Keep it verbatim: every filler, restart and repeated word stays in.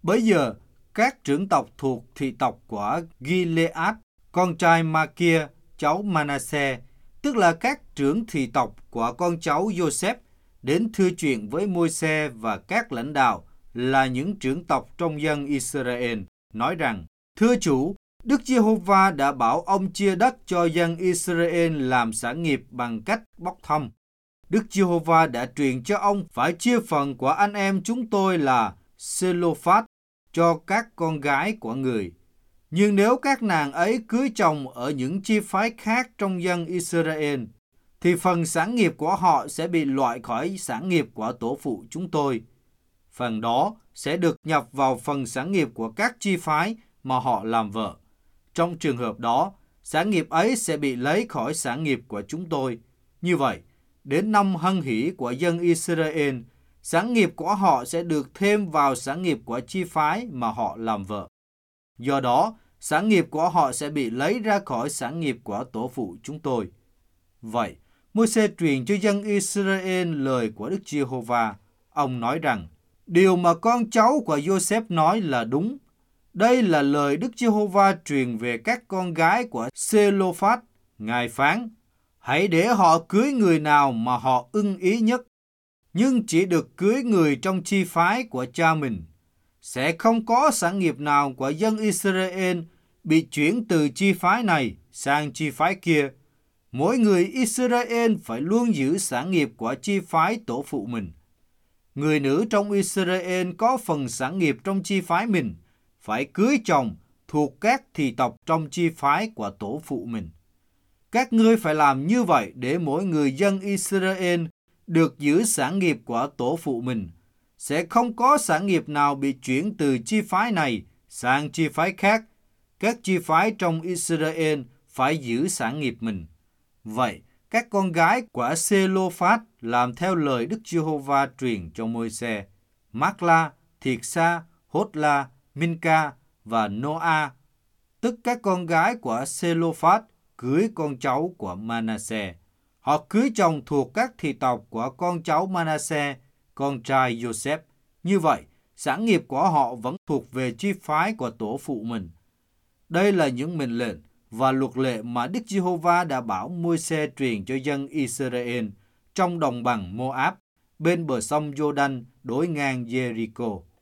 Bấy giờ, các trưởng tộc thuộc thị tộc của Gilead, con trai Machir, cháu Manasseh, tức là các trưởng thị tộc của con cháu Joseph, đến thưa chuyện với Môi-se và các lãnh đạo là những trưởng tộc trong dân Israel, nói rằng: Thưa chủ, Đức Giê-hô-va đã bảo ông chia đất cho dân Israel làm sản nghiệp bằng cách bốc thăm. Đức Giê-hô-va đã truyền cho ông phải chia phần của anh em chúng tôi là Sê-lô-phát cho các con gái của người. Nhưng nếu các nàng ấy cưới chồng ở những chi phái khác trong dân Israel, thì phần sản nghiệp của họ sẽ bị loại khỏi sản nghiệp của tổ phụ chúng tôi. Phần đó sẽ được nhập vào phần sản nghiệp của các chi phái mà họ làm vợ. Trong trường hợp đó, sản nghiệp ấy sẽ bị lấy khỏi sản nghiệp của chúng tôi. Như vậy, đến năm hân hỷ của dân Israel, sản nghiệp của họ sẽ được thêm vào sản nghiệp của chi phái mà họ làm vợ. Do đó, sản nghiệp của họ sẽ bị lấy ra khỏi sản nghiệp của tổ phụ chúng tôi. Vậy, Môi-se truyền cho dân Israel lời của Đức Giê-hô-va. Ông nói rằng, điều mà con cháu của Joseph nói là đúng. Đây là lời Đức Giê-hô-va truyền về các con gái của Sê-lô-phát. Ngài phán, hãy để họ cưới người nào mà họ ưng ý nhất, nhưng chỉ được cưới người trong chi phái của cha mình. Sẽ không có sản nghiệp nào của dân Israel bị chuyển từ chi phái này sang chi phái kia. Mỗi người Israel phải luôn giữ sản nghiệp của chi phái tổ phụ mình. Người nữ trong Israel có phần sản nghiệp trong chi phái mình, phải cưới chồng thuộc các thị tộc trong chi phái của tổ phụ mình. Các ngươi phải làm như vậy để mỗi người dân Israel được giữ sản nghiệp của tổ phụ mình. Sẽ không có sản nghiệp nào bị chuyển từ chi phái này sang chi phái khác. Các chi phái trong Israel phải giữ sản nghiệp mình. Vậy, các con gái của Sê-lô-phát làm theo lời Đức Giê-hô-va truyền cho Môi-se. Mác-la, Thiệt-sa, Hốt-la, Min-ca và Nô-a, tức các con gái của Sê-lô-phát, cưới con cháu của Manasseh. Họ cưới chồng thuộc các thị tộc của con cháu Manasseh, con trai Joseph. Như vậy, sản nghiệp của họ vẫn thuộc về chi phái của tổ phụ mình. Đây là những mệnh lệnh và luật lệ mà Đức Giê-hô-va đã bảo Môi-se truyền cho dân Israel trong đồng bằng Mô-áp, bên bờ sông Giô-đanh đối ngang Giê-ri-cô.